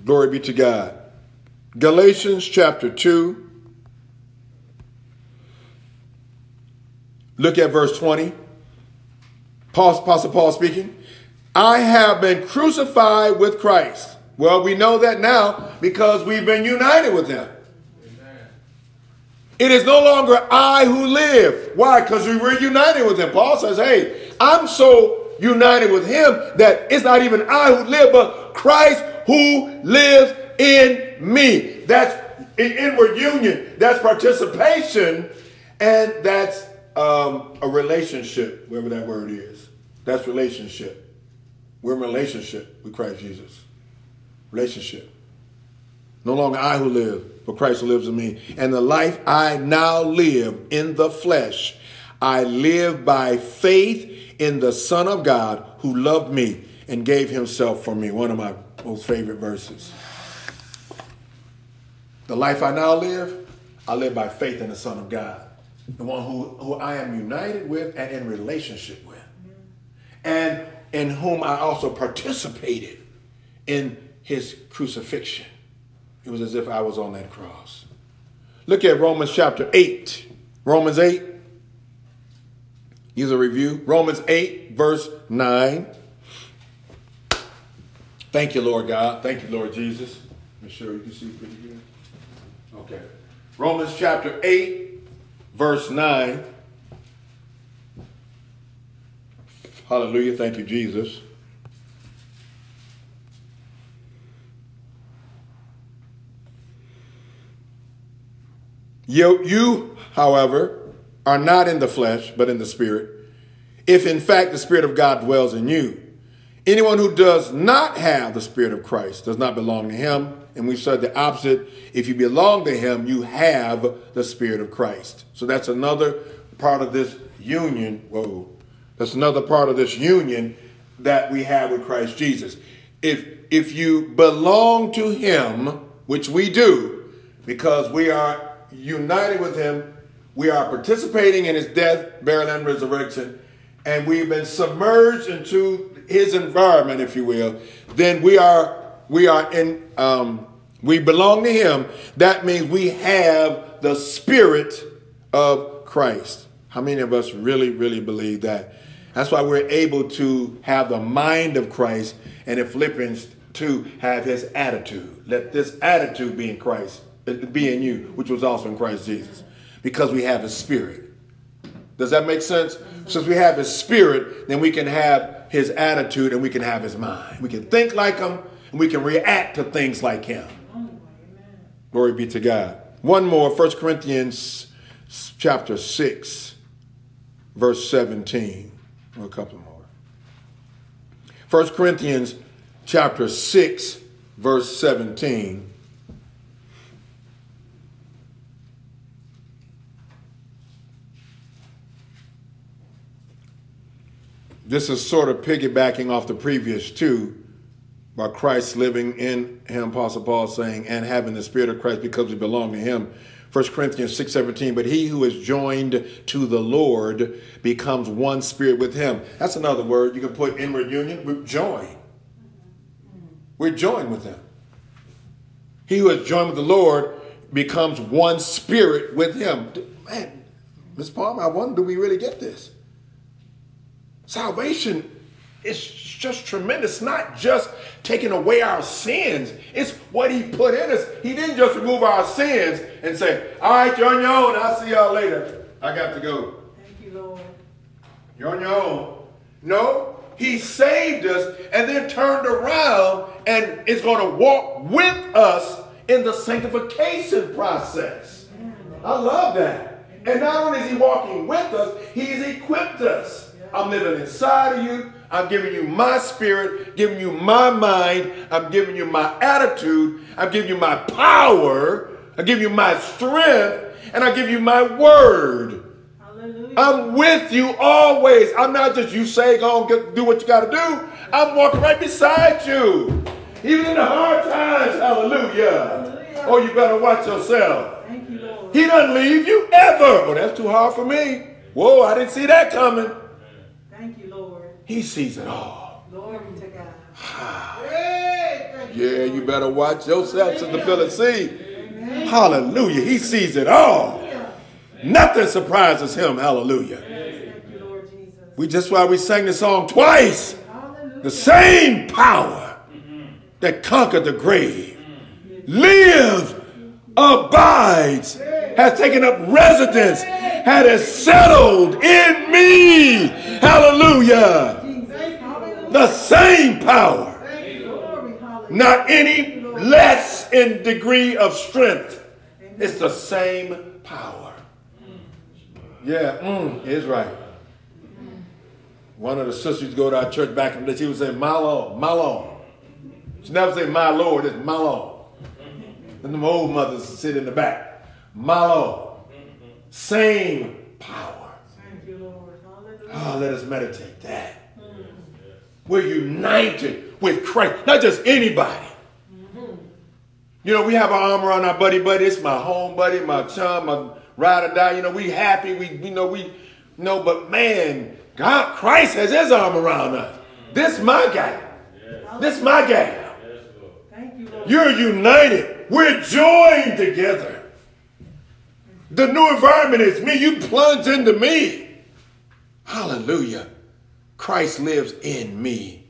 Glory be to God. Galatians chapter 2. Look at verse 20. Apostle Paul speaking. I have been crucified with Christ. Well, we know that now because we've been united with him. Amen. It is no longer I who live. Why? Because we were united with him. Paul says, hey, I'm so united with him that it's not even I who live, but Christ who lives in me. That's an inward union. That's participation. And that's a relationship, whatever that word is. That's relationship. We're in relationship with Christ Jesus. Relationship. No longer I who live, but Christ who lives in me. And the life I now live in the flesh, I live by faith in the Son of God who loved me and gave himself for me. One of my most favorite verses. The life I now live, I live by faith in the Son of God. The one who I am united with and in relationship with. And in whom I also participated in his crucifixion. It was as if I was on that cross. Look at Romans chapter 8. Romans 8. Here's a review. Romans 8, verse 9. Thank you, Lord God. Thank you, Lord Jesus. Make sure you can see pretty good. Okay. Romans chapter 8, verse 9. Hallelujah. Thank you, Jesus. You, however, are not in the flesh, but in the Spirit, if in fact the Spirit of God dwells in you. Anyone who does not have the Spirit of Christ does not belong to him. And we said the opposite. If you belong to him, you have the Spirit of Christ. So that's another part of this union. Whoa. That's another part of this union that we have with Christ Jesus. If you belong to him, which we do, because we are united with him, we are participating in his death, burial, and resurrection, and we've been submerged into his environment, if you will, then we belong to him. That means we have the Spirit of Christ. How many of us really, really believe that? That's why we're able to have the mind of Christ, and in Philippians 2, have his attitude. Let this attitude be in Christ, be in you, which was also in Christ Jesus, because we have his Spirit. Does that make sense? Since we have his Spirit, then we can have his attitude and we can have his mind. We can think like him and we can react to things like him. Glory be to God. One more, 1 Corinthians chapter 6, verse 17. Or a couple more. 1 Corinthians chapter 6, verse 17. This is sort of piggybacking off the previous two, by Christ living in him, Apostle Paul saying, and having the Spirit of Christ because we belong to him. 1 Corinthians 6:17, but he who is joined to the Lord becomes one spirit with him. That's another word you can put inward union. We're joined. We're joined with him. He who is joined with the Lord becomes one spirit with him. Man, Ms. Palmer, I wonder, do we really get this? Salvation is just tremendous. It's not just taking away our sins. It's what he put in us. He didn't just remove our sins and say, all right, you're on your own. I'll see y'all later. I got to go. Thank you, Lord. You're on your own. No, he saved us and then turned around and is going to walk with us in the sanctification process. I love that. And not only is he walking with us, he's equipped us. I'm living inside of you. I'm giving you my spirit, giving you my mind. I'm giving you my attitude. I'm giving you my power. I give you my strength. And I give you my word. Hallelujah. I'm with you always. I'm not just you say, go and do what you got to do. I'm walking right beside you. Even in the hard times. Hallelujah. Hallelujah. Oh, you better watch yourself. Thank you, Lord. He doesn't leave you ever. Oh, that's too hard for me. Whoa, I didn't see that coming. Thank you, Lord. He sees it all. Glory to God. Yeah. Yeah, you better watch yourself, Sister Phyllis C. Hallelujah. He sees it all. Nothing surprises him. Hallelujah. That's why we sang the song twice. The same power that conquered the grave lives, abides, has taken up residence, has settled in me. Hallelujah. The same power. Not any less in degree of strength. It's the same power. Yeah, it's right. One of the sisters used to go to our church back in the day. She would say, my Lord, my Lord. She never say my Lord, it's my Lord. And them old mothers sit in the back. My Lord. Same power. Thank you, Lord. Oh, let us meditate that. We're united with Christ. Not just anybody. You know, we have our arm around our buddy. It's my home buddy, my chum, my ride or die. You know, we happy. But man, God, Christ has his arm around us. This my guy. This my gal. Thank you, Lord. You're united. We're joined together. The new environment is me. You plunge into me. Hallelujah. Christ lives in me.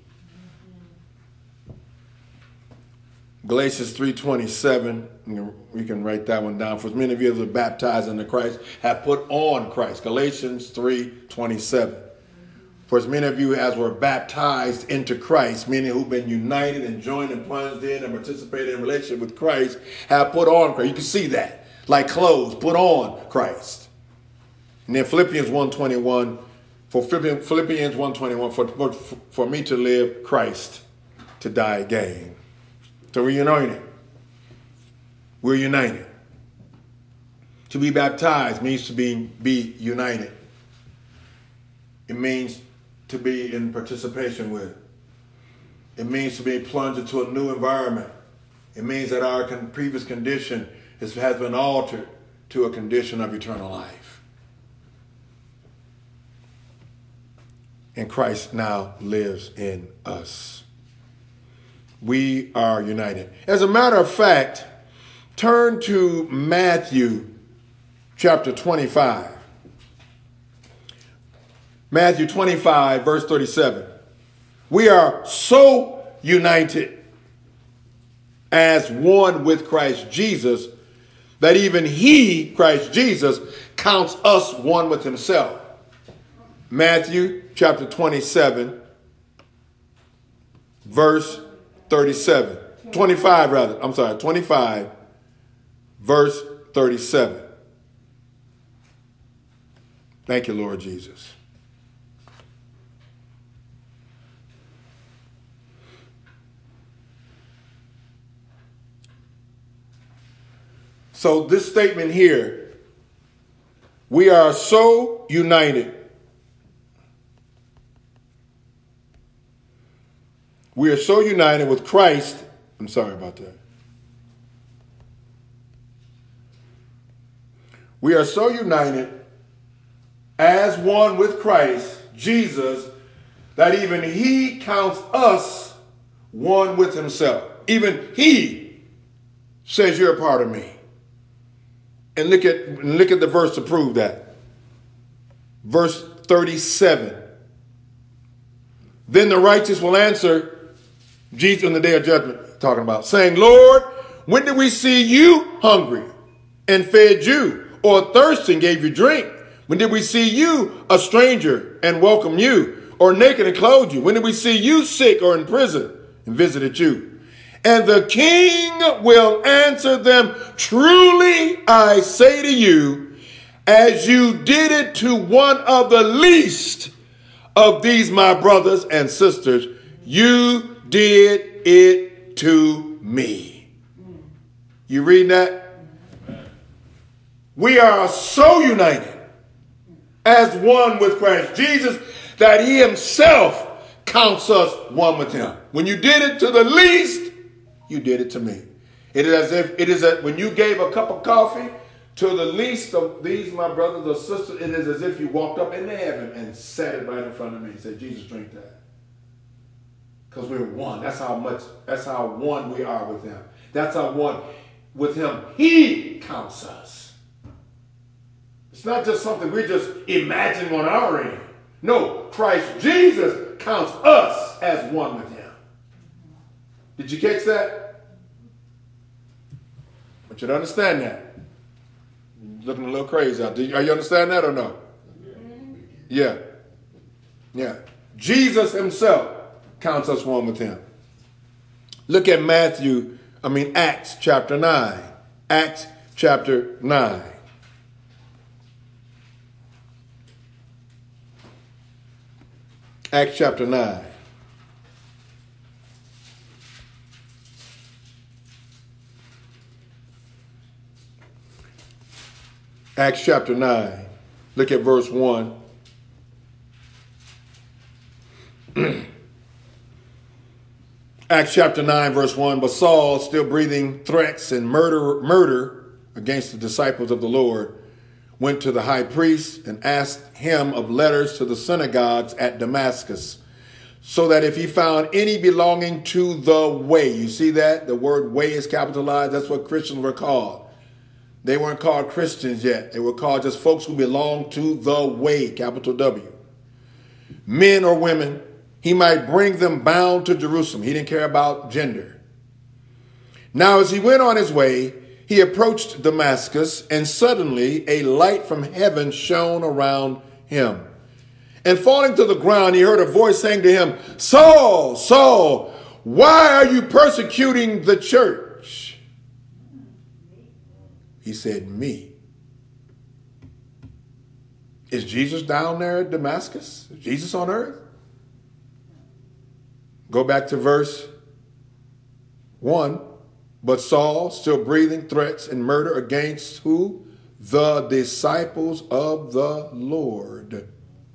Galatians 3:27. We can write that one down. For as many of you that are baptized into Christ have put on Christ. Galatians 3:27. For as many of you as were baptized into Christ, meaning who've been united and joined and plunged in and participated in relationship with Christ, have put on Christ. You can see that. Like clothes, put on Christ. And then Philippians 1:21. For Philippians 1:21, for me to live, Christ, to die gain. So we're united. We're united. To be baptized means to be united. It means to be in participation with. It means to be plunged into a new environment. It means that our previous condition has been altered to a condition of eternal life. And Christ now lives in us. We are united. As a matter of fact, turn to Matthew chapter 25. Matthew 25, verse 37. We are so united as one with Christ Jesus that even he, Christ Jesus, counts us one with himself. Matthew chapter 27, verse 37. 25 rather. I'm sorry, 25, verse 37. Thank you, Lord Jesus. So this statement here, we are so united. We are so united with Christ. I'm sorry about that. We are so united as one with Christ, Jesus, that even he counts us one with himself. Even he says you're a part of me. And look at the verse to prove that. Verse 37. Then the righteous will answer Jesus in the day of judgment, talking about, saying, Lord, when did we see you hungry and fed you, or thirsty and gave you drink? When did we see you a stranger and welcomed you, or naked and clothed you? When did we see you sick or in prison and visited you? And the king will answer them, truly I say to you, as you did it to one of the least of these my brothers and sisters, you did it to me. You read that? We are so united as one with Christ Jesus that he himself counts us one with him. When you did it to the least, you did it to me. It is as when you gave a cup of coffee to the least of these, my brothers or sisters, it is as if you walked up into heaven and set it right in front of me and said, Jesus, drink that. Because we're one. That's how one we are with him. That's how one with him. He counts us. It's not just something we just imagine on our end. No, Christ Jesus counts us as one with him. Did you catch that? I want you to understand that. You're looking a little crazy out there. Are you understand that or no? Yeah. Yeah. Jesus himself counts us one with him. Look at Acts chapter 9. Acts chapter 9. Acts chapter 9. Acts chapter 9. Look at verse 1. Acts chapter 9, verse 1. But Saul, still breathing threats and murder against the disciples of the Lord, went to the high priest and asked him of letters to the synagogues at Damascus, so that if he found any belonging to the way. You see that? The word way is capitalized. That's what Christians were called. They weren't called Christians yet. They were called just folks who belonged to the way, capital W. Men or women, he might bring them bound to Jerusalem. He didn't care about gender. Now, as he went on his way, he approached Damascus, and suddenly a light from heaven shone around him. And falling to the ground, he heard a voice saying to him, Saul, Saul, why are you persecuting the church? He said, me. Is Jesus down there at Damascus? Is Jesus on earth? Go back to verse 1. But Saul, still breathing threats and murder against who? The disciples of the Lord.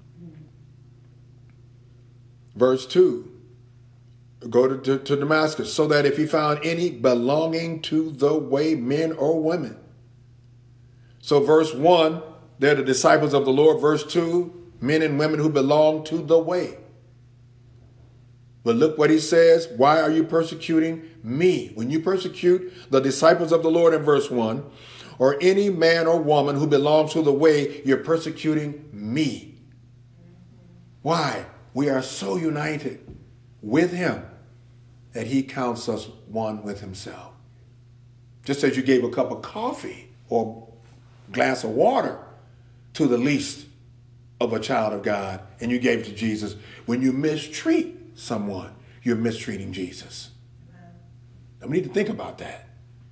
Verse 2. Go to Damascus, so that if he found any belonging to the way, men or women. So verse 1, they're the disciples of the Lord. Verse 2, men and women who belong to the way. But look what he says. Why are you persecuting me? When you persecute the disciples of the Lord in verse 1, or any man or woman who belongs to the way, you're persecuting me. Why? We are so united with him that he counts us one with himself. Just as you gave a cup of coffee or glass of water to the least of a child of God, and you gave it to Jesus. When you mistreat someone, you're mistreating Jesus. And we need to think about that.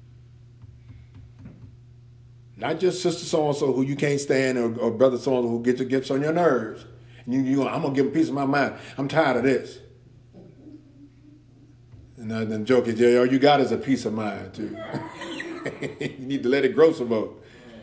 Not just sister so-and-so who you can't stand, or brother so-and-so who gets on your nerves. And I'm going to give him a piece of my mind. I'm tired of this. And the joke is, all you got is a piece of mind, too. You need to let it grow some more.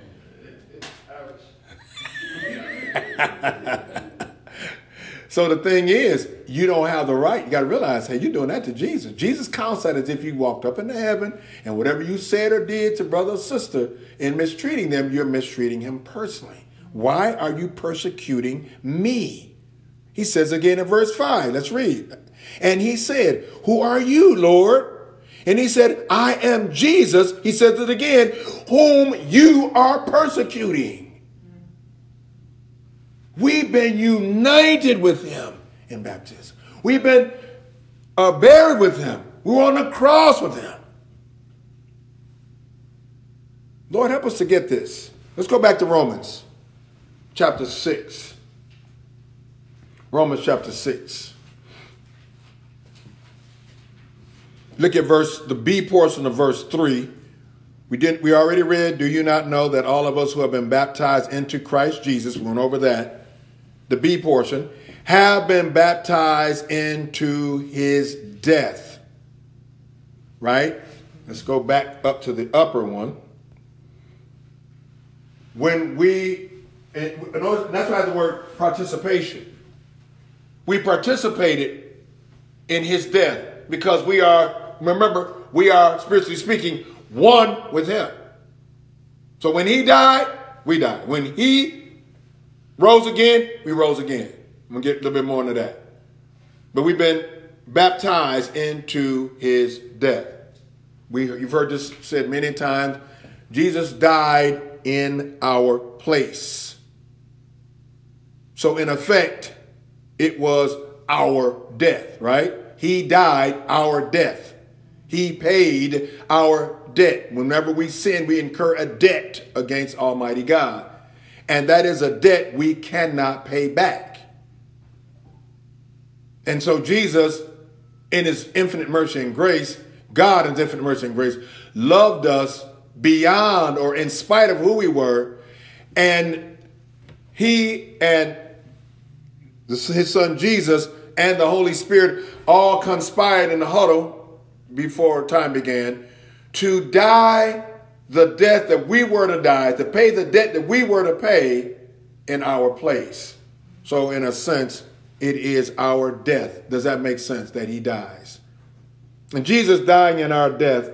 So the thing is, you don't have the right. You got to realize, hey, you're doing that to Jesus. Jesus counts that as if you walked up into heaven, and whatever you said or did to brother or sister in mistreating them, you're mistreating him personally. Why are you persecuting me? He says again in verse 5. Let's read. And he said, who are you, Lord? And he said, I am Jesus. He says it again, whom you are persecuting. We've been united with him in baptism. We've been buried with him. We were on the cross with him. Lord, help us to get this. Let's go back to Romans chapter 6. Romans chapter 6. Look at the B portion of verse 3. We already read, do you not know that all of us who have been baptized into Christ Jesus, we went over that, the B portion, have been baptized into his death. Right? Let's go back up to the upper one. That's why the word participation. We participated in his death because we are, spiritually speaking, one with him. So when he died, we died. When he rose again, we rose again. I'm going to get a little bit more into that. But we've been baptized into his death. You've heard this said many times. Jesus died in our place. So in effect, it was our death, right? He died our death. He paid our debt. Whenever we sin, we incur a debt against Almighty God. And that is a debt we cannot pay back. And so Jesus, in his infinite mercy and grace, God in his infinite mercy and grace, loved us beyond or in spite of who we were. And he and his son Jesus and the Holy Spirit all conspired in the huddle before time began to die the death that we were to die, to pay the debt that we were to pay in our place. So in a sense, it is our death. Does that make sense that he dies? And Jesus dying in our death.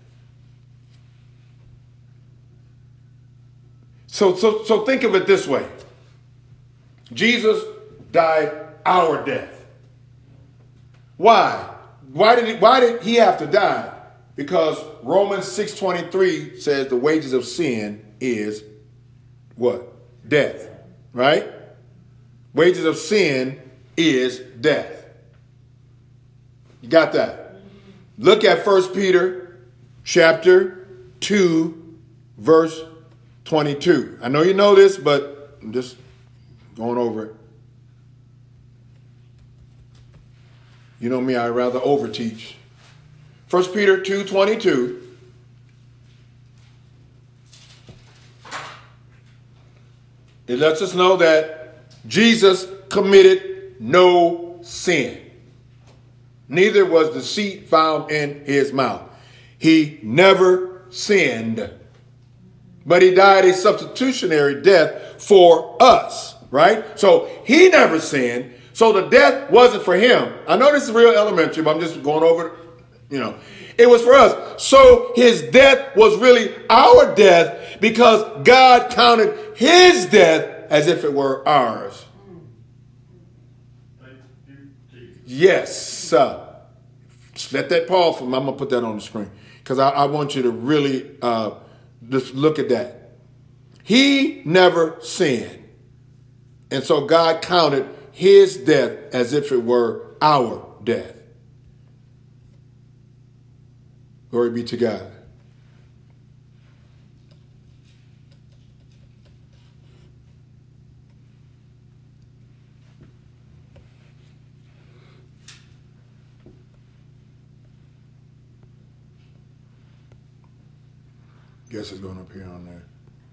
So think of it this way. Jesus died our death. Why? Why did he have to die? Because Romans 6:23 says the wages of sin is what? Death. Right? Wages of sin is death. You got that? Look at 1 Peter chapter 2, verse 22. I know you know this, but I'm just going over it. You know me, I'd rather overteach. 1 Peter 2:22. It lets us know that Jesus committed no sin. Neither was deceit found in his mouth. He never sinned. But he died a substitutionary death for us, right? So he never sinned. So the death wasn't for him. I know this is real elementary, but I'm just going over it. It was for us. So his death was really our death because God counted his death as if it were ours. Yes. Let that pause. I'm going to put that on the screen because I want you to really just look at that. He never sinned. And so God counted his death as if it were our death. Glory be to God. Guess it's going up here on there.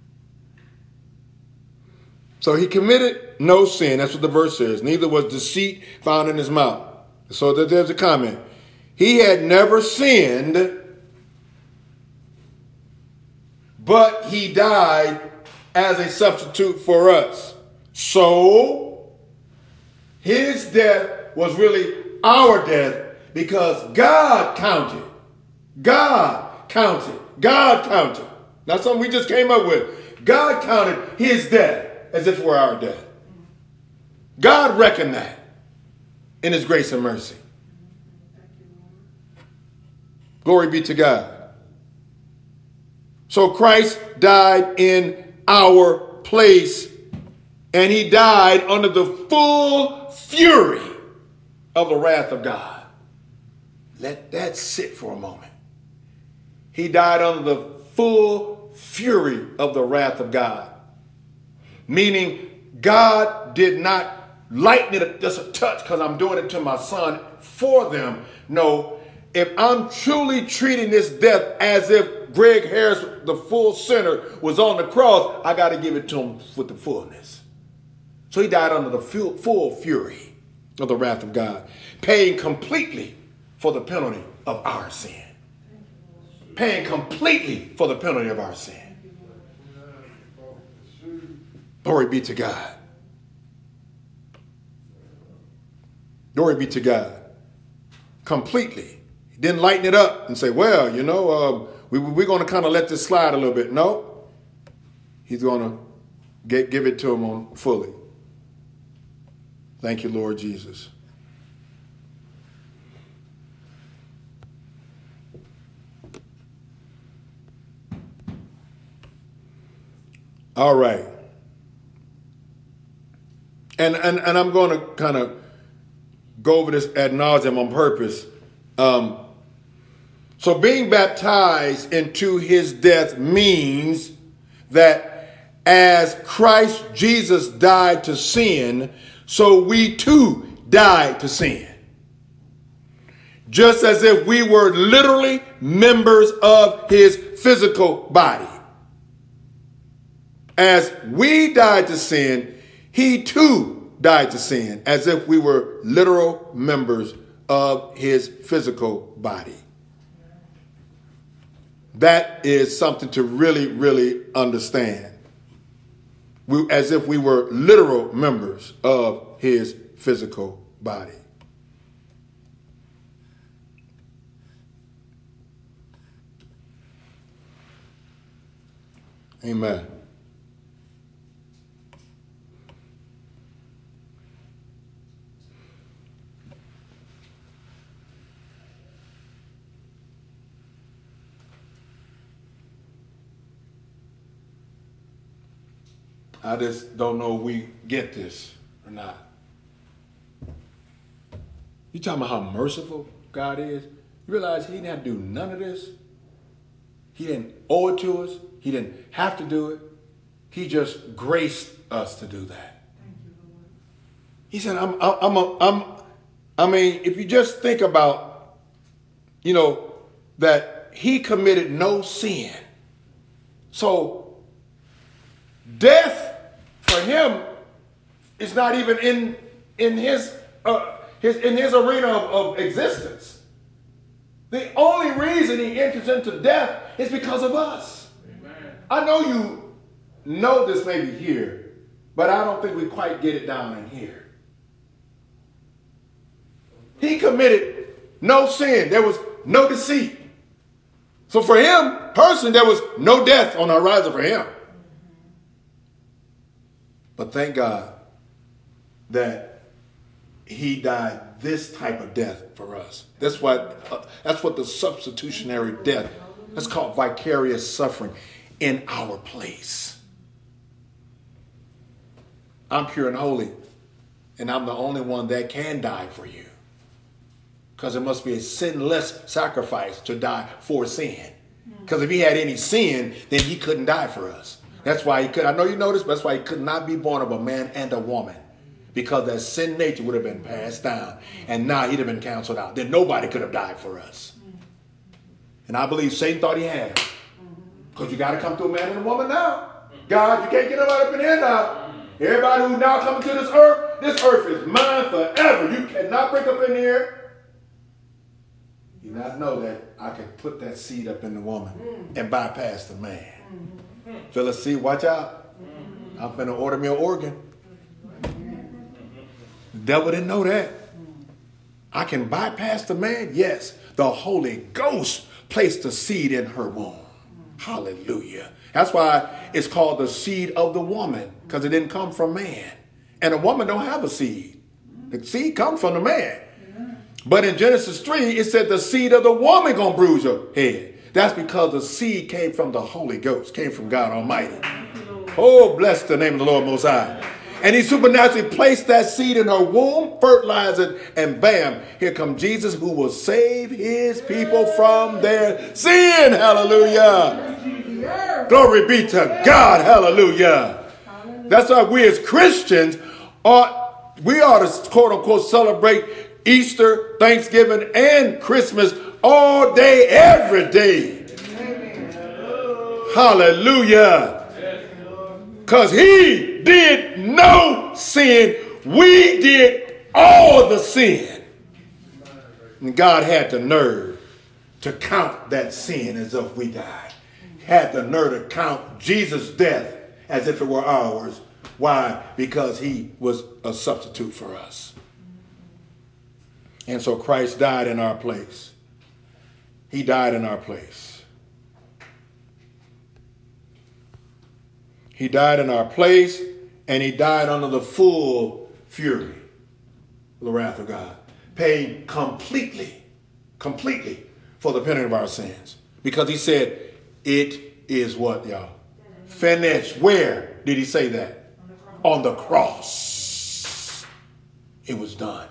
So he committed no sin. That's what the verse says. Neither was deceit found in his mouth. So there's a comment. He had never sinned, but he died as a substitute for us. So his death was really our death because God counted. That's something we just came up with. God counted his death as if it were our death. God reckoned that in his grace and mercy. Glory be to God. So Christ died in our place, and he died under the full fury of the wrath of God. Let that sit for a moment. He died under the full fury of the wrath of God. Meaning God did not lighten it just a touch because I'm doing it to my son for them. No, if I'm truly treating this death as if Greg Harris, the full sinner, was on the cross, I got to give it to him with the fullness. So he died under the full fury of the wrath of God, paying completely for the penalty of our sin. Paying completely for the penalty of our sin. Glory be to God. Glory be to God. Completely. He didn't lighten it up and say, well, we're going to kind of let this slide a little bit. No. He's going to give it to him fully. Thank you, Lord Jesus. All right. And I'm going to kind of go over this ad nauseum on purpose. So being baptized into his death means that as Christ Jesus died to sin, so we too died to sin. Just as if we were literally members of his physical body. As we died to sin, he too died to sin, as if we were literal members of his physical body. That is something to really, really understand. As if we were literal members of his physical body. Amen. I just don't know if we get this or not. You talking about how merciful God is? You realize he didn't have to do none of this? He didn't owe it to us. He didn't have to do it. He just graced us to do that. He said, I mean, if you just think about, that he committed no sin. So death for him is not even in his arena of existence. The only reason he enters into death is because of us. Amen. I know you know this maybe here, but I don't think we quite get it down in here. He committed no sin. There was no deceit. So for him, personally, there was no death on the horizon for him. But thank God that he died this type of death for us. That's what the substitutionary death, that's called vicarious suffering in our place. I'm pure and holy, and I'm the only one that can die for you. Because it must be a sinless sacrifice to die for sin. Because if he had any sin, then he couldn't die for us. That's why he could. I know you know this, but that's why he could not be born of a man and a woman. Because that sin nature would have been passed down. And now he'd have been canceled out. Then nobody could have died for us. And I believe Satan thought he had it. Because you got to come to a man and a woman now. God, you can't get nobody up in here now. Everybody who now coming to this earth is mine forever. You cannot break up in here. You not know that I can put that seed up in the woman and bypass the man. Phyllis, see, watch out. I'm finna order me an organ. The devil didn't know that. I can bypass the man? Yes. The Holy Ghost placed the seed in her womb. Hallelujah. That's why it's called the seed of the woman, because it didn't come from man. And a woman don't have a seed. The seed comes from the man. But in Genesis 3, it said the seed of the woman gonna bruise your head. That's because the seed came from the Holy Ghost, came from God Almighty. Oh, bless the name of the Lord Most High. And he supernaturally placed that seed in her womb, fertilized it, and bam, here comes Jesus, who will save his people from their sin. Hallelujah. Glory be to God. Hallelujah. That's why we as Christians ought to, quote unquote, celebrate Easter, Thanksgiving, and Christmas all day, every day. Hallelujah. Because he did no sin. We did all the sin. And God had the nerve to count that sin as if we died. Had the nerve to count Jesus' death as if it were ours. Why? Because he was a substitute for us. And so Christ died in our place. He died in our place. He died in our place, and he died under the full fury of the wrath of God, paying completely for the penalty of our sins. Because he said, it is what, y'all? Finished. Where did he say that? On the cross. It was done.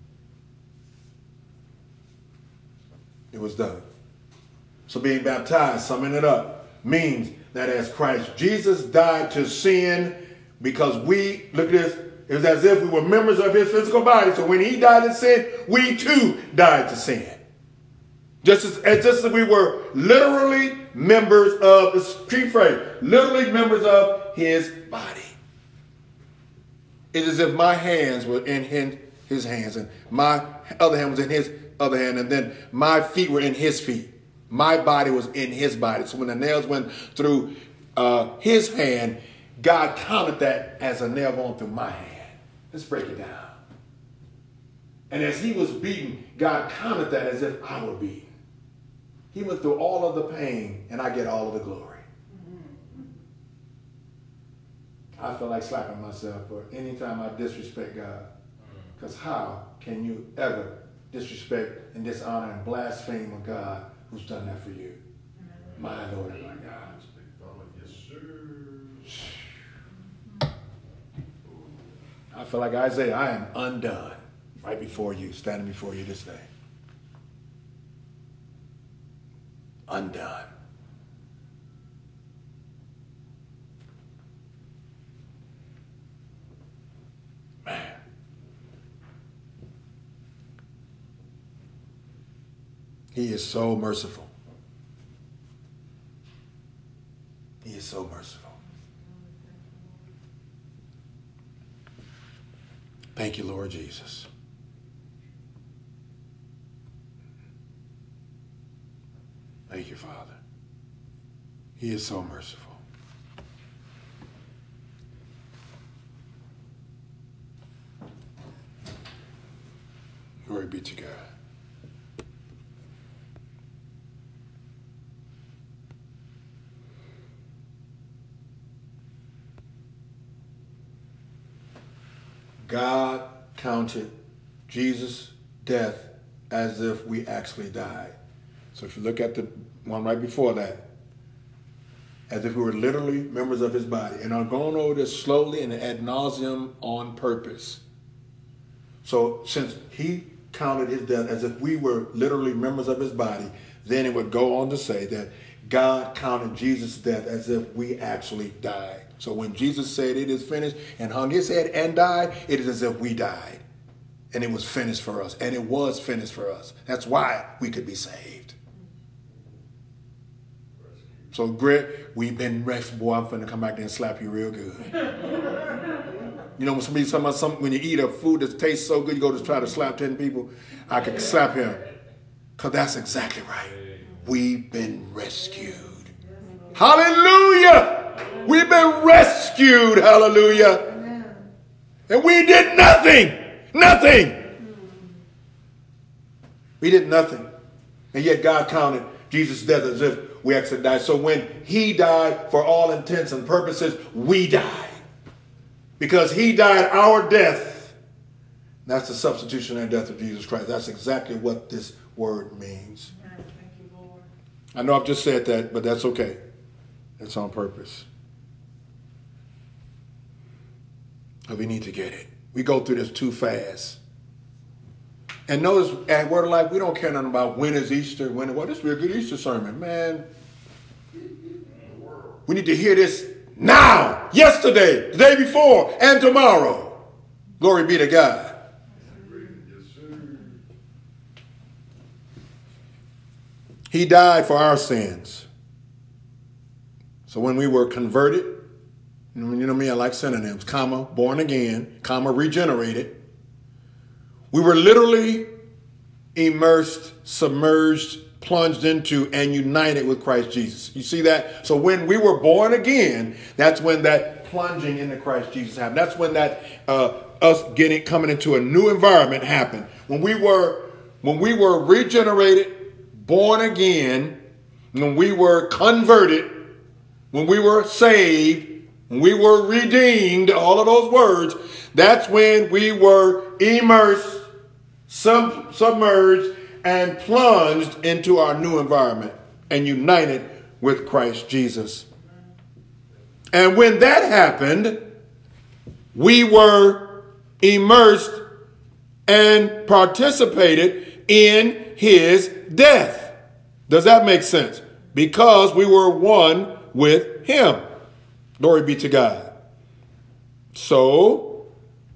It was done. So being baptized, summing it up, means that as Christ Jesus died to sin, because we, look at this, it was as if we were members of his physical body. So when he died to sin, we too died to sin. Just as we were literally members of, this key phrase, literally members of his body. It is as if my hands were in his hands and my other hand was in his other hand, and then my feet were in his feet. My body was in his body. So when the nails went through his hand, God counted that as a nail going through my hand. Let's break it down. And as he was beaten, God counted that as if I were beaten. He went through all of the pain, and I get all of the glory. I feel like slapping myself for any time I disrespect God. Because how can you ever disrespect and dishonor and blaspheme a God who's done that for you? My Lord and my God. I feel like Isaiah, I am undone right before you, standing before you this day. Undone. Man. He is so merciful. He is so merciful. Thank you, Lord Jesus. Thank you, Father. He is so merciful. Glory be to God. God counted Jesus' death as if we actually died. So if you look at the one right before that, as if we were literally members of his body. And I'm going over this slowly and ad nauseum on purpose. So since he counted his death as if we were literally members of his body, then it would go on to say that God counted Jesus' death as if we actually died. So when Jesus said it is finished and hung his head and died, it is as if we died. And it was finished for us. And it was finished for us. That's why we could be saved. So Grit, we've been rescued. Boy, I'm finna come back there and slap you real good. You know, when somebody's talking about something, when you eat a food that tastes so good, you go to try to slap 10 people, I could slap him. Because that's exactly right. We've been rescued. Hallelujah! We've been rescued. Hallelujah. And we did nothing. Nothing. We did nothing. And yet God counted Jesus' death as if we actually died. So when he died, for all intents and purposes, we died. Because he died our death. That's the substitutionary death of Jesus Christ. That's exactly what this word means. Thank you, Lord. I know I've just said that, but that's okay. It's on purpose. But we need to get it. We go through this too fast. And notice at Word of Life, we don't care nothing about when is Easter, well, this is a real good Easter sermon. Man, we need to hear this now, yesterday, the day before, and tomorrow. Glory be to God. He died for our sins. So when we were converted, you know me, I like synonyms, comma, born again, comma, regenerated. We were literally immersed, submerged, plunged into, and united with Christ Jesus. You see that? So when we were born again, that's when that plunging into Christ Jesus happened. That's when that us coming into a new environment happened. When we were regenerated, born again, when we were converted, when we were saved, when we were redeemed, all of those words, that's when we were immersed, submerged, and plunged into our new environment and united with Christ Jesus. And when that happened, we were immersed and participated in his death. Does that make sense? Because we were one with him. Glory be to God. So,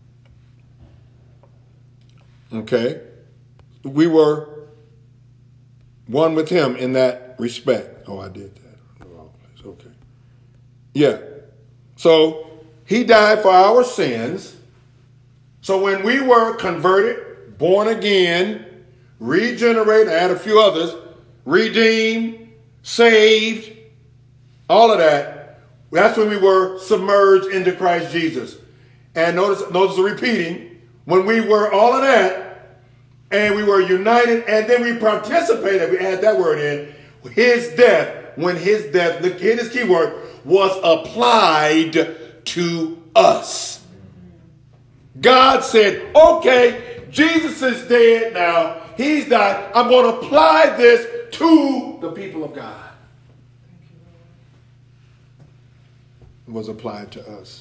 okay, we were one with him in that respect. Oh, I did that. Okay. Yeah. So, he died for our sins. So when we were converted, born again, regenerated, I had a few others, redeemed, saved, all of that, that's when we were submerged into Christ Jesus. And notice the repeating, when we were all of that, and we were united, and then we participated, we add that word in, his death, when his death, look, here's his key word, was applied to us. God said, okay, Jesus is dead now. He's died. I'm going to apply this to the people of God. It was applied to us.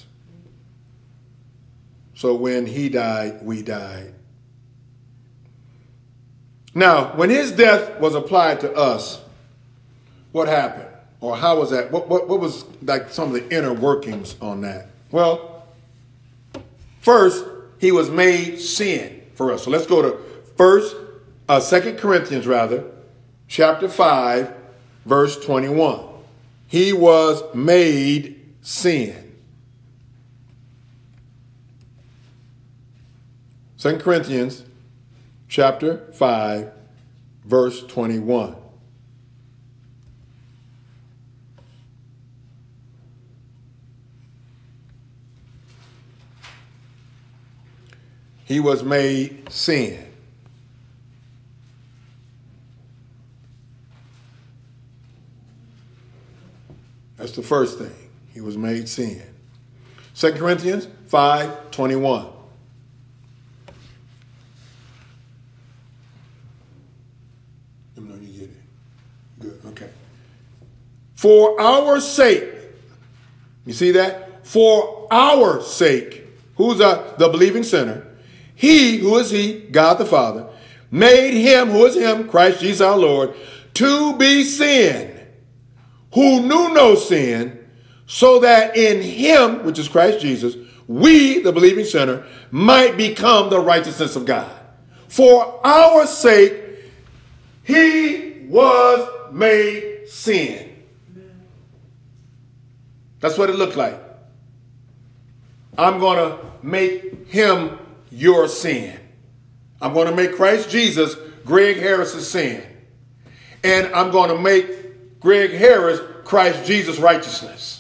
So when he died, we died. Now, when his death was applied to us, what happened? Or how was that? What was like some of the inner workings on that? Well, first, he was made sin for us. So let's go to 2 Corinthians, chapter 5, verse 21. He was made sin. 2 Corinthians, chapter 5, verse 21. He was made sin. That's the first thing. He was made sin. 2 Corinthians 5:21. Let me know you get it. Good. Okay. For our sake. You see that? For our sake. Who's the believing sinner? He, who is he, God the Father, made him, who is him, Christ Jesus our Lord, to be sin, who knew no sin, so that in him, which is Christ Jesus, we, the believing sinner, might become the righteousness of God. For our sake, he was made sin. That's what it looked like. I'm going to make him your sin. I'm going to make Christ Jesus Greg Harris's sin. And I'm going to make Greg Harris Christ Jesus' righteousness.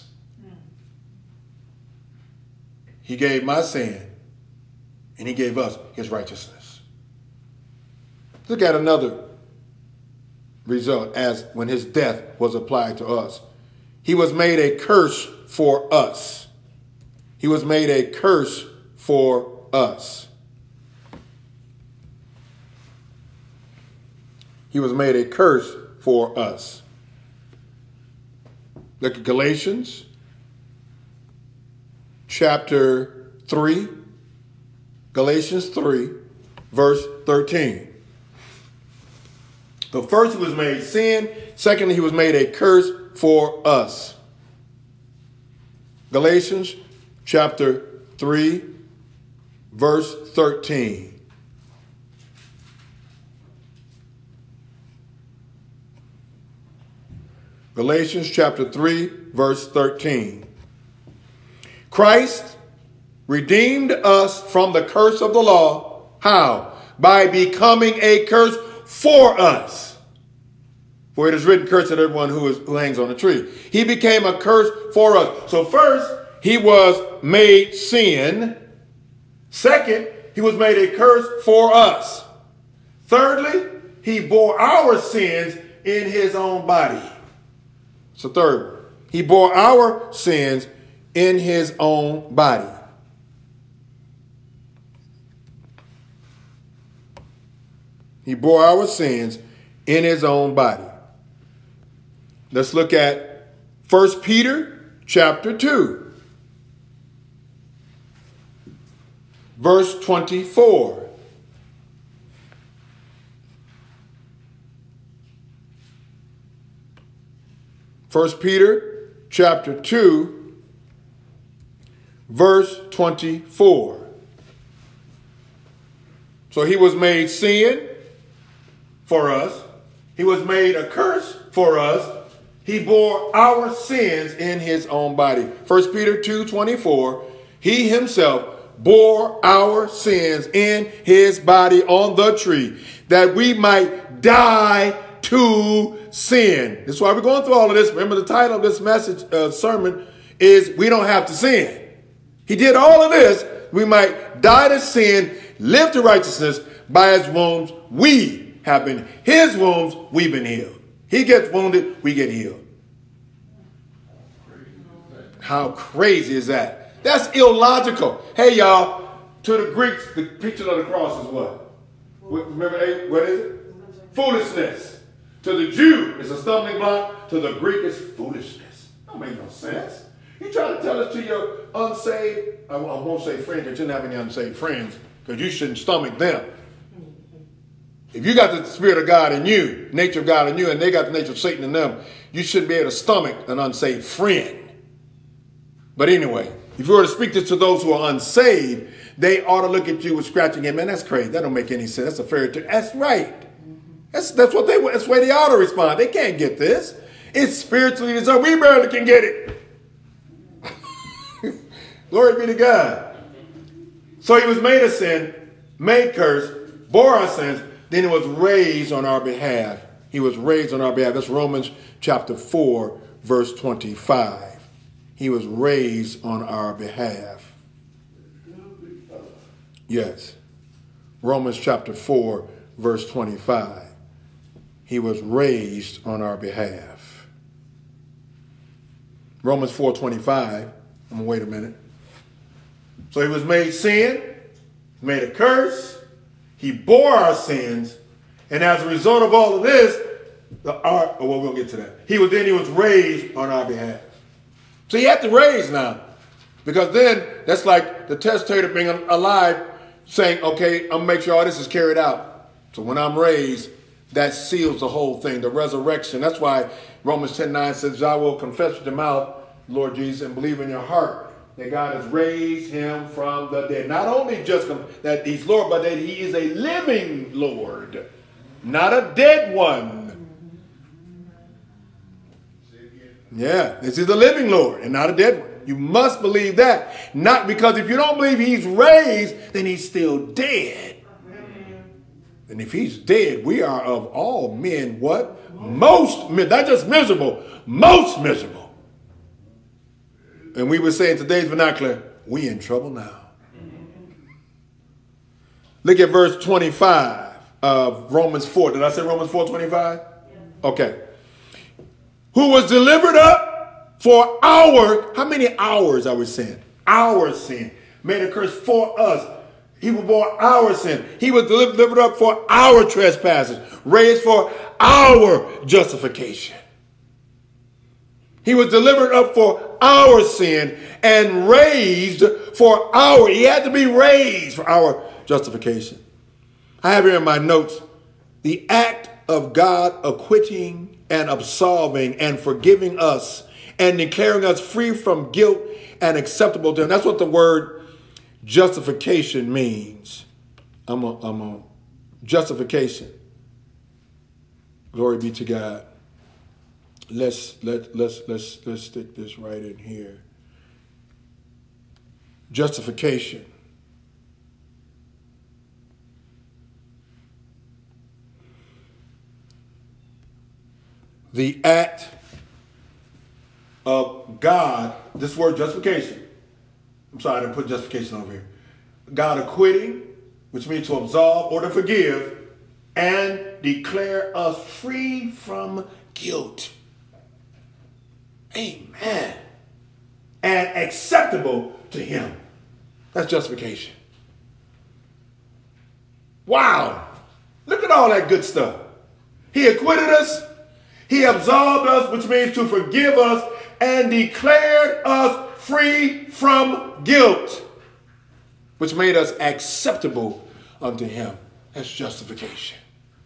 He gave my sin and he gave us his righteousness. Look at another result as when his death was applied to us. He was made a curse for us. He was made a curse for us. He was made a curse for us. Look at Galatians chapter 3. Galatians 3, verse 13. So first he was made sin. Secondly, he was made a curse for us. Galatians chapter 3, verse 13. Galatians chapter 3, verse 13. Christ redeemed us from the curse of the law. How? By becoming a curse for us. For it is written, curse at everyone who hangs on a tree. He became a curse for us. So first, he was made sin. Second, he was made a curse for us. Thirdly, he bore our sins in his own body. So third, he bore our sins in his own body. He bore our sins in his own body. Let's look at 1 Peter chapter 2, verse 24. 1 Peter chapter 2, verse 24. So he was made sin for us. He was made a curse for us. He bore our sins in his own body. 1 Peter 2:24. He himself bore our sins in his body on the tree, that we might die to sin. That's why we're going through all of this. Remember, the title of this message sermon is We Don't Have to Sin. He did all of this. We might die to sin, live to righteousness. By his wounds, we have been. His wounds, we've been healed. He gets wounded, we get healed. How crazy is that? That's illogical. Hey, y'all, to the Greeks, the picture of the cross is what? Remember, what is it? Foolishness. To the Jew, it's a stumbling block. To the Greek, it's foolishness. Don't make no sense. You try to tell it to your unsaved, I won't say friends, because you don't have any unsaved friends, because you shouldn't stomach them. If you got the Spirit of God in you, nature of God in you, and they got the nature of Satan in them, you shouldn't be able to stomach an unsaved friend. But anyway, if you were to speak this to those who are unsaved, they ought to look at you with scratching head. Man, that's crazy. That don't make any sense. That's a fairy tale. That's right. That's what they. That's the way they ought to respond. They can't get this. It's spiritually designed. We barely can get it. Glory be to God. So he was made a sin, made curse, bore our sins. Then he was raised on our behalf. He was raised on our behalf. That's Romans chapter 4, verse 25. He was raised on our behalf. Yes. Romans chapter 4, verse 25. He was raised on our behalf. Romans 4:25. I'm going to wait a minute. So he was made sin, made a curse. He bore our sins. And as a result of all of this, we'll get to that. He was raised on our behalf. So he had to raise now. Because then that's like the testator being alive saying, okay, I'm going to make sure all this is carried out. So when I'm raised, that seals the whole thing, the resurrection. That's why Romans 10:9 says, I will confess with your mouth, Lord Jesus, and believe in your heart that God has raised him from the dead. Not only just that he's Lord, but that he is a living Lord, not a dead one. Yeah, this is the living Lord and not a dead one. You must believe that. Not because if you don't believe he's raised, then he's still dead. And if he's dead, we are of all men what? Most, not just miserable, most miserable. And we would say in today's vernacular, we in trouble now. Look at verse 25 of Romans 4. Did I say Romans 4:25? Yeah. Okay. Who was delivered up for how many hours are we saying? Our sin. Made a curse for us. He bore our sin. He was delivered up for our trespasses, raised for our justification. He was delivered up for our sin and raised for he had to be raised for our justification. I have here in my notes, the act of God acquitting and absolving and forgiving us and declaring us free from guilt and acceptable to him. That's what the word justification means. I'm on justification. Glory be to God. Let's stick this right in here. Justification. The act of God, this word justification. I'm sorry, I didn't put justification over here. God acquitting, which means to absolve or to forgive, and declare us free from guilt. Amen. And acceptable to him. That's justification. Wow. Look at all that good stuff. He acquitted us. He absolved us, which means to forgive us and declared us free from guilt, which made us acceptable unto him. That's justification.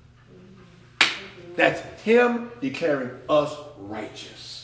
That's him declaring us righteous.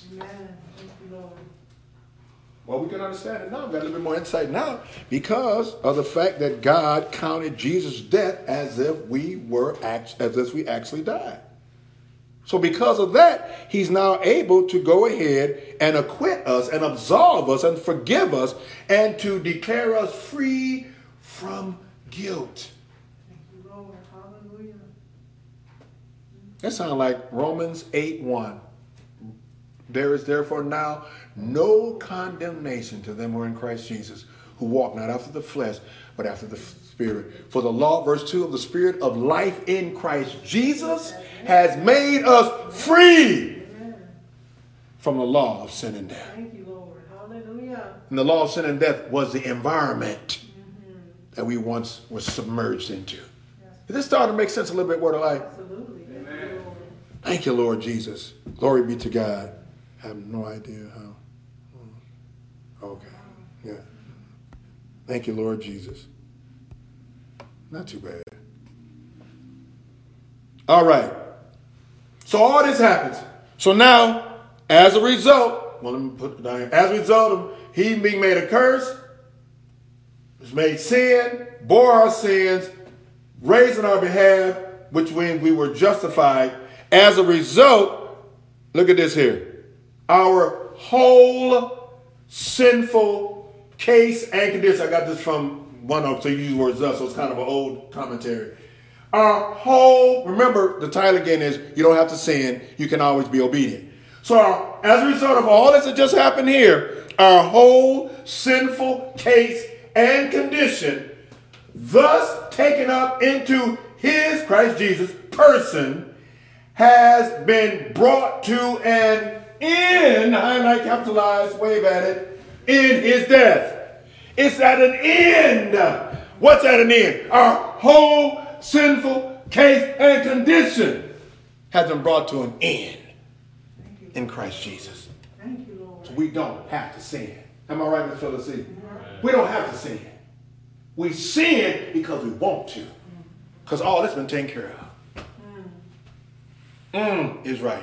Well, we can understand it now. We've got a little bit more insight now because of the fact that God counted Jesus' death as if we actually died. So because of that, he's now able to go ahead and acquit us and absolve us and forgive us and to declare us free from guilt. Thank you, Lord. Hallelujah. That sounds like Romans 8:1. There is therefore now no condemnation to them who are in Christ Jesus, who walk not after the flesh, but after the Spirit. For the law, verse 2, of the Spirit of life in Christ Jesus has made us free from the law of sin and death. Thank you, Lord. Hallelujah. And the law of sin and death was the environment that we once were submerged into. Is this starting to make sense a little bit, Word of Life? Absolutely. Amen. Thank you, Lord Jesus. Glory be to God. I have no idea how. Okay. Yeah. Thank you, Lord Jesus. Not too bad. All right. So all this happens. So now, as a result, well, let me put it down here. As a result of he being made a curse, was made sin, bore our sins, raised on our behalf, which when we were justified. As a result, look at this here. Our whole sinful case and condition. I got this from one of them, so you use words us, so it's kind of an old commentary. Our whole, remember the title again is you don't have to sin, you can always be obedient. So as a result of all this that just happened here, our whole sinful case and condition, thus taken up into his, Christ Jesus, person, has been brought to an end, highlight, capitalize, wave at it, in his death. It's at an end. What's at an end? Our whole sinful case and condition has been brought to an end in Christ Jesus. Thank you, Lord. So we don't have to sin. Am I right, Mr. Phyllis? We don't have to sin. We sin because we want to. Because all that's been taken care of. Is right.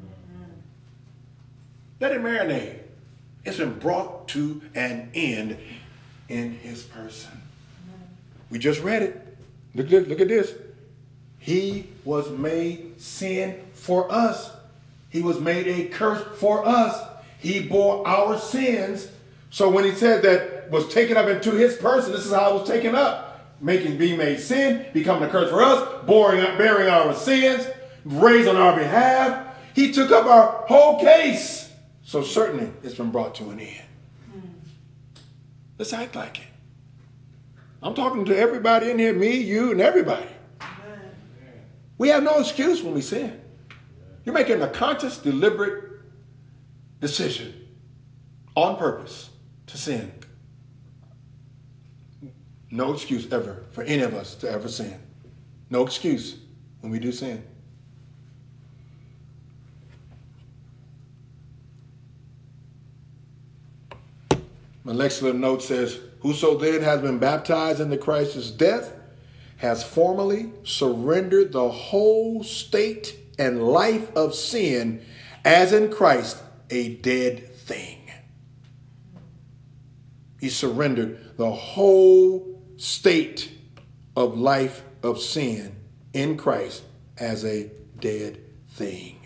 Let it marinate. It's been brought to an end in his person. We just read it. Look at this. He was made sin for us. He was made a curse for us. He bore our sins. So when he said that was taken up into his person, this is how it was taken up. Being made sin, becoming a curse for us, bearing our sins, raised on our behalf. He took up our whole case. So certainly it's been brought to an end. Let's act like it. I'm talking to everybody in here, me, you, and everybody. We have no excuse when we sin. You're making a conscious, deliberate decision on purpose to sin. No excuse ever for any of us to ever sin. No excuse when we do sin. My next little note says, whoso then has been baptized into Christ's death has formally surrendered the whole state and life of sin as in Christ a dead thing. He surrendered the whole state of life of sin in Christ as a dead thing.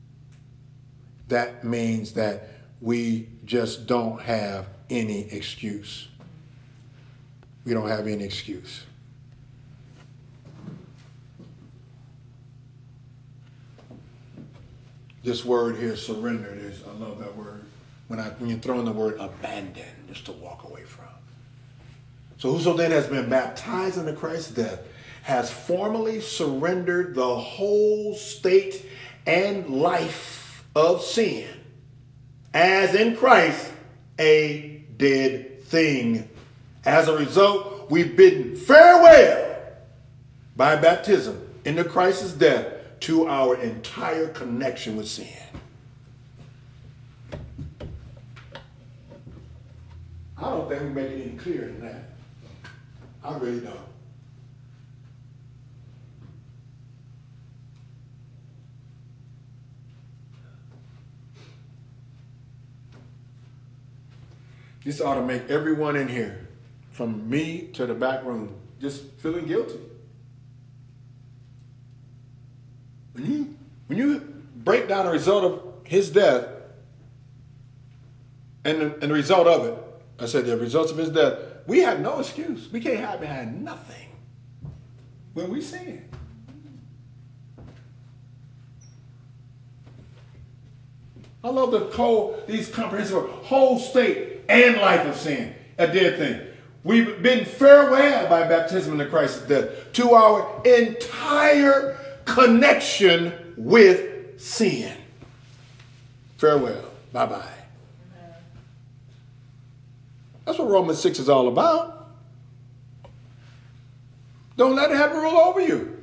That means that we just don't have any excuse. We don't have any excuse. This word here, surrendered, is, I love that word. When you throw in the word abandon, just to walk away from. So whoso then has been baptized into Christ's death has formally surrendered the whole state and life of sin as in Christ a dead thing. As a result, we've bidden farewell by baptism into Christ's death to our entire connection with sin. I don't think we make it any clearer than that. I really don't. This ought to make everyone in here, from me to the back room, just feeling guilty. When you break down the result of his death and the result of it, I said the results of his death, we have no excuse. We can't hide behind nothing when we sin. I love these comprehensive whole state and life of sin, a dead thing. We've been farewell by baptism into Christ's death to our entire connection with sin. Farewell. Bye-bye. That's what Romans 6 is all about. Don't let it have a rule over you.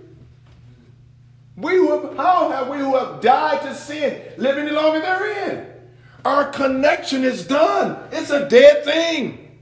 How have we who have died to sin live any longer therein? Our connection is done. It's a dead thing.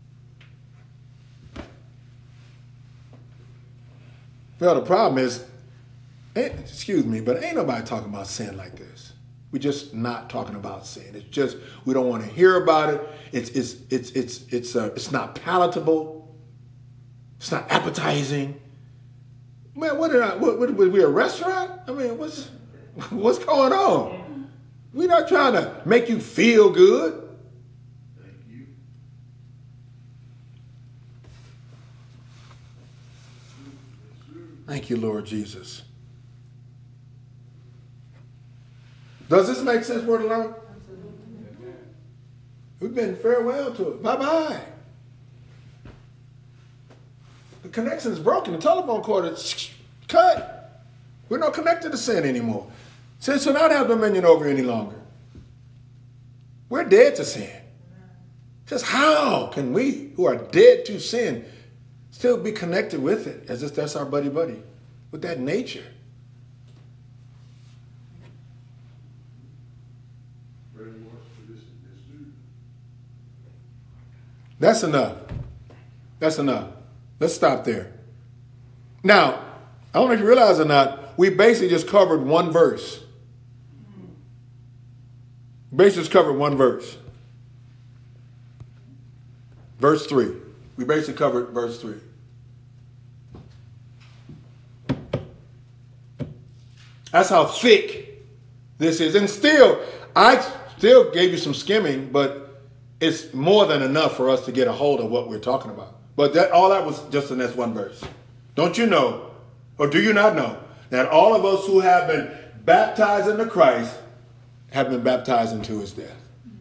Well, the problem is, excuse me, but ain't nobody talking about sin like this. We're just not talking about sin. It's just we don't want to hear about it. It's not palatable. It's not appetizing. Man, what we a restaurant? I mean, what's going on? We're not trying to make you feel good. Thank you. Thank you, Lord Jesus. Does this make sense for the Lord? We've been farewell to it. Bye-bye. The connection is broken. The telephone cord is cut. We're not connected to sin anymore. Sin shall not have dominion over any longer. We're dead to sin. Just how can we, who are dead to sin, still be connected with it as if that's our buddy with that nature? That's enough. That's enough. Let's stop there. Now, I don't know if you realize or not, we basically just covered one verse. Basically just covered one verse. Verse 3. We basically covered verse 3. That's how thick this is. And I still gave you some skimming, but it's more than enough for us to get a hold of what we're talking about. But all that was just in this one verse. Don't you know, or do you not know, that all of us who have been baptized into Christ have been baptized into his death?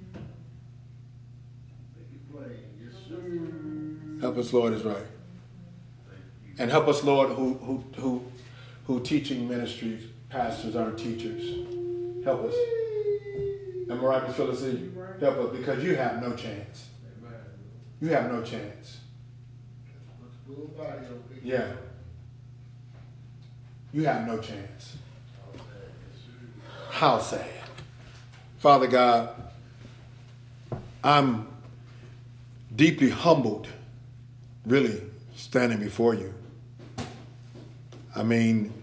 Help us, Lord, is right. And help us, Lord, who teaching ministries, pastors aren't teachers. Help us. Am I right, Ms. Phyllis? Help us, because you have no chance. You have no chance. Yeah. You have no chance. How sad. Father God, I'm deeply humbled, really, standing before you. I mean,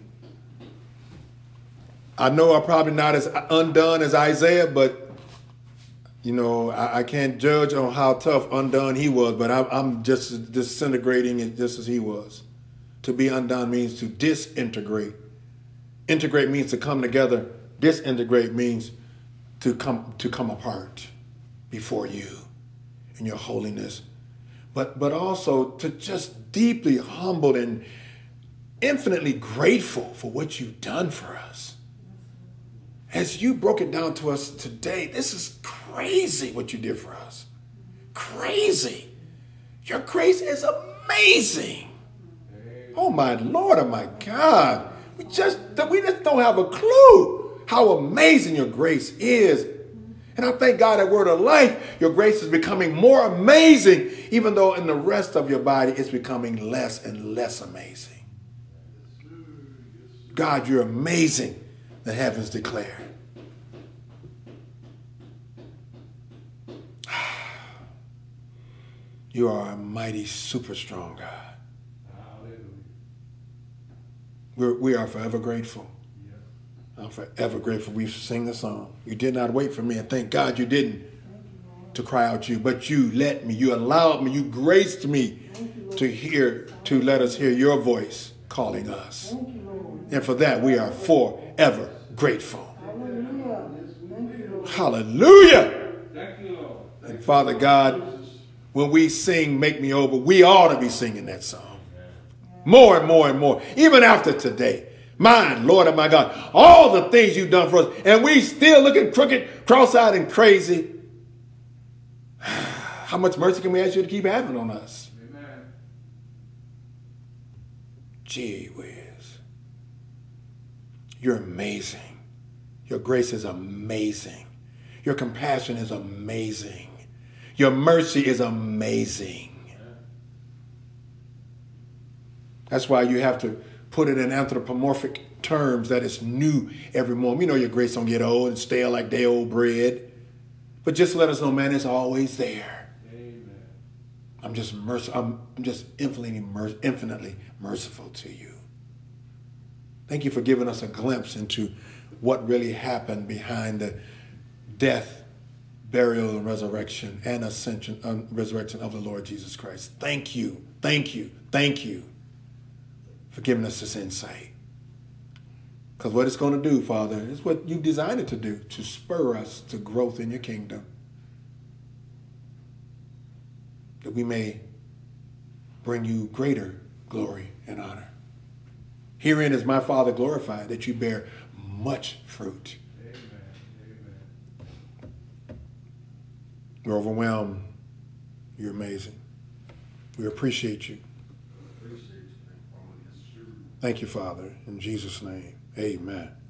I know I'm probably not as undone as Isaiah, but you know, I can't judge on how tough undone he was, but I'm just disintegrating just as he was. To be undone means to disintegrate. Integrate means to come together. Disintegrate means to come apart before you in your holiness. But also to just deeply humbled and infinitely grateful for what you've done for us. As you broke it down to us today, this is crazy what you did for us. Crazy. Your grace is amazing. Oh my Lord, oh my God. We just don't have a clue how amazing your grace is. And I thank God at Word of Life, your grace is becoming more amazing, even though in the rest of your body it's becoming less and less amazing. God, you're amazing. The heavens declare. You are a mighty, super strong God. We are forever grateful. I'm forever grateful we sing the song. You did not wait for me, and thank God you didn't to cry out to you, but you let me, you allowed me, you graced me to let us hear your voice calling us. And for that, we are forever grateful. Hallelujah. Thank you, Lord. And Father God, when we sing Make Me Over, we ought to be singing that song. More and more and more. Even after today. Mine, Lord and my God, all the things you've done for us, and we still looking crooked, cross-eyed, and crazy. How much mercy can we ask you to keep having on us? Amen. Gee whiz. You're amazing. Your grace is amazing. Your compassion is amazing. Your mercy is amazing. That's why you have to put it in anthropomorphic terms that it's new every moment. You know your grace don't get old and stale like day old bread. But just let us know, man, it's always there. Amen. I'm just infinitely merciful to you. Thank you for giving us a glimpse into what really happened behind the death, burial, and resurrection and resurrection of the Lord Jesus Christ. Thank you. Thank you. Thank you for giving us this insight. Because what it's going to do, Father, is what you designed it to do, to spur us to growth in your kingdom. That we may bring you greater glory and honor. Herein is my Father glorified, that you bear much fruit. Amen. Amen. We're overwhelmed. You're amazing. We appreciate you. Thank you, Father. In Jesus' name, amen.